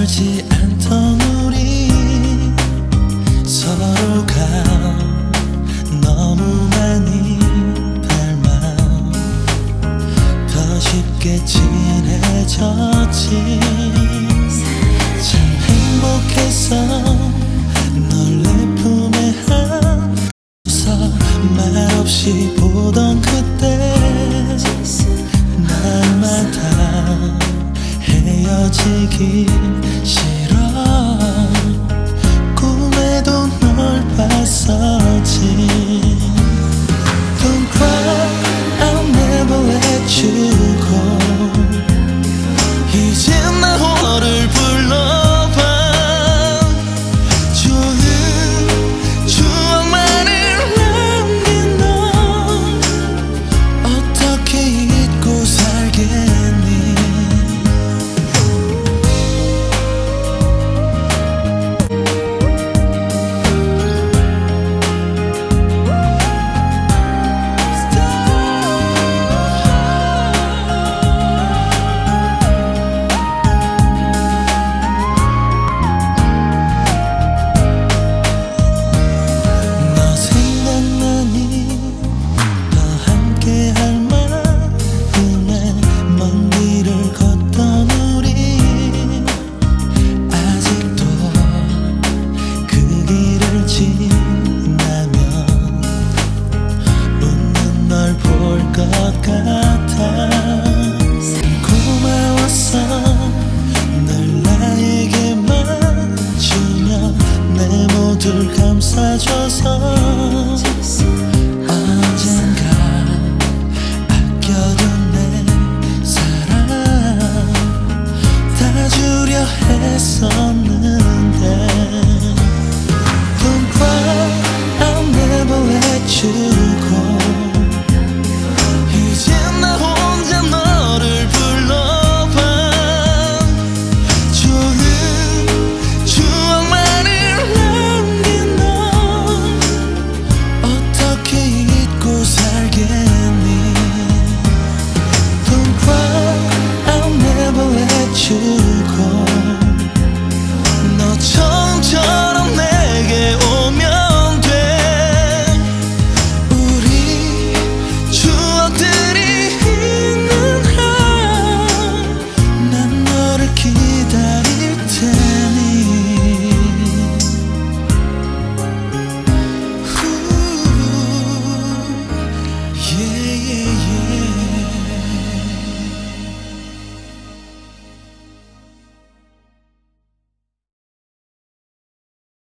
알지 않던 우리 서로가 너무 많이 닮아 더 쉽게 친해졌지. 참 행복했어 널 내 품에 안고서 말없이 보던 그때 날마다 헤어지기 싫어. 꿈에도 널 봤었지. Don't cry, I'll never let you go. 이제 나를 불러봐. 좋은 추억만을 남긴 너 어떻게 잊고 살겠니. 고마웠어 널 나에게만 주며 내 모두를 감싸줘서. 언젠가 아껴둔 내 사랑 다 주려 했었는데